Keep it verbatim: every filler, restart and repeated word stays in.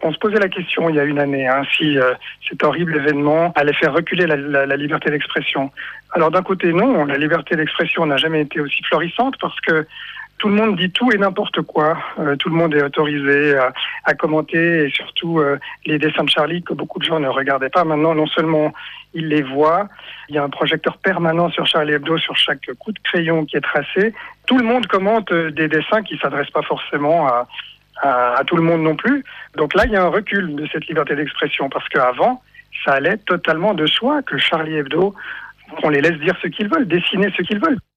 On se posait la question il y a une année, hein, si euh, cet horrible événement allait faire reculer la, la, la liberté d'expression. Alors d'un côté, non, la liberté d'expression n'a jamais été aussi florissante parce que tout le monde dit tout et n'importe quoi. Euh, tout le monde est autorisé à, à commenter et surtout euh, les dessins de Charlie que beaucoup de gens ne regardaient pas. Maintenant, non seulement ils les voient, il y a un projecteur permanent sur Charlie Hebdo sur chaque coup de crayon qui est tracé. Tout le monde commente euh, des dessins qui ne s'adressent pas forcément à, à, à tout le monde non plus. Donc là, il y a un recul de cette liberté d'expression parce qu'avant, ça allait totalement de soi que Charlie Hebdo, on les laisse dire ce qu'ils veulent, dessiner ce qu'ils veulent.